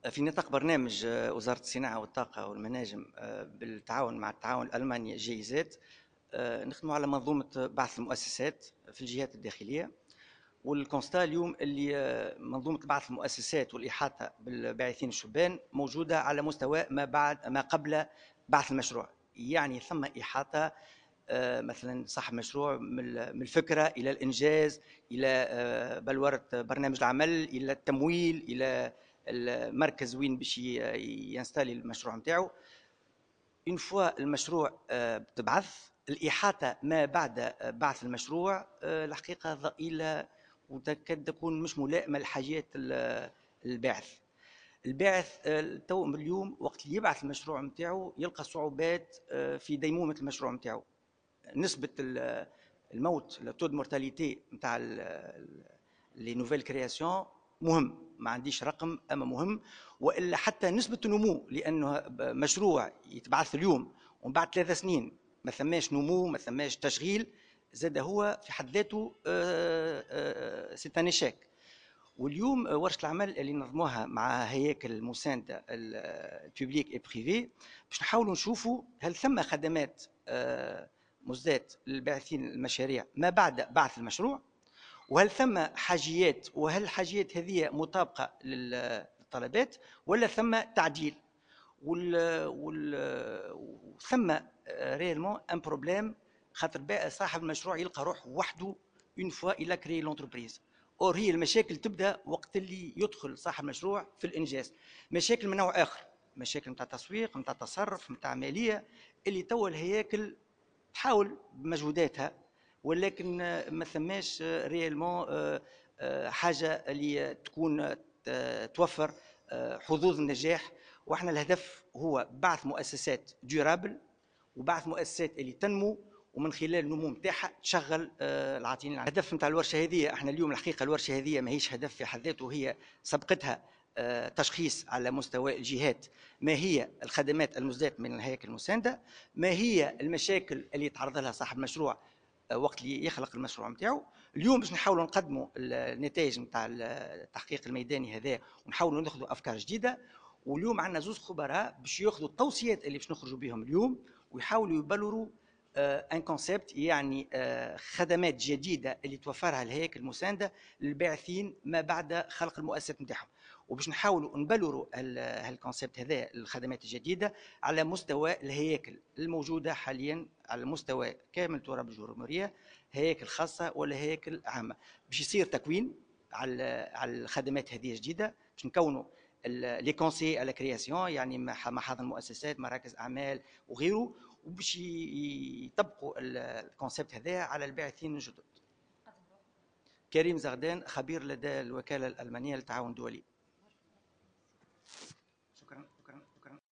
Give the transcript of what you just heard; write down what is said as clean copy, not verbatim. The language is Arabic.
في نطاق برنامج وزارة الصناعة والطاقة والمناجم بالتعاون مع التعاون الألماني جيزات، نخدموا على منظومة بعث المؤسسات في الجهات الداخلية. والكونستا اليوم اللي منظومة بعث المؤسسات والإحاطة بالباعثين الشبان موجودة على مستوى ما قبل بعث المشروع. يعني ثم إحاطة مثلا صاحب مشروع من الفكرة إلى الإنجاز، إلى بلورة برنامج العمل، إلى التمويل، إلى المركز وين باش ينستالي المشروع نتاعو. اون فوا المشروع بتبعث الإحاطة ما بعد بعث المشروع الحقيقة ضئيلة وتكاد تكون مش ملائمة لحاجات الباعث. الباعث تو اليوم وقت اللي يبعث المشروع نتاعو يلقى صعوبات في ديمومة المشروع نتاعو. نسبة الموت تو مورتاليتي نتاع لي نوفيل كرياسيون مهم، ما عنديش رقم اما مهم. والا حتى نسبه النمو، لانه مشروع يتبعث اليوم ومن بعد 3 سنين ما ثماش نمو، ما ثماش تشغيل، زاد هو في حد ذاته سي ان ايشيك. واليوم ورشه العمل اللي نظموها مع هياكل مسانده البوبليك اي بريفي باش نحاولوا نشوفوا هل ثم خدمات مزدات للباعثين المشاريع ما بعد بعث المشروع، وهل ثم حاجيات، وهل الحاجيات هذه مطابقه للطلبات ولا ثم تعديل. وثم ريالمون ان بروبليم، خاطر صاحب المشروع يلقى روحه وحده اون فوا الى كري لونتربريز. اور هي المشاكل تبدا وقت اللي يدخل صاحب المشروع في الانجاز. مشاكل من نوع اخر، مشاكل نتاع تسويق، نتاع تصرف، نتاع ماليه، اللي توا الهياكل تحاول بمجهوداتها، ولكن ما ثماش ريالمون حاجه اللي تكون توفر حظوظ النجاح. واحنا الهدف هو بعث مؤسسات ديورابل، وبعث مؤسسات اللي تنمو ومن خلال النمو نتاعها تشغل العاطلين. الهدف نتاع الورشه هذه، احنا اليوم الحقيقه الورشه هذه ماهيش هدف في حد ذاته، هي سبقتها تشخيص على مستوى الجهات ما هي الخدمات المزداة من الهياكل المساندة، ما هي المشاكل اللي يتعرض لها صاحب المشروع وقت اللي يخلق المشروع نتاعو. اليوم باش نحاولوا نقدموا النتائج نتاع التحقيق الميداني هذا ونحاولوا ناخذوا افكار جديده. واليوم عندنا زوج خبراء باش ياخذوا التوصيات اللي باش نخرجوا بهم اليوم ويحاولوا يبلوروا ان كونسيبت، يعني خدمات جديده اللي توفرها الهياكل المسانده للباعثين ما بعد خلق المؤسسات نتاعهم. وباش نحاولوا نبلوروا هالكونسيبت هذا الخدمات الجديده على مستوى الهياكل الموجوده حاليا على مستوى كامل تراب الجمهوريه، هياكل خاصه ولا هياكل عامه، باش يصير تكوين على الخدمات هذه الجديده، باش نكونوا لي كونسي على كرياسيون، يعني محاضن مؤسسات، مراكز اعمال وغيره، وباش يطبقوا الكونسيبت هذا على الباعثين الجدد. كريم زغدان، خبير لدى الوكاله الالمانيه للتعاون الدولي.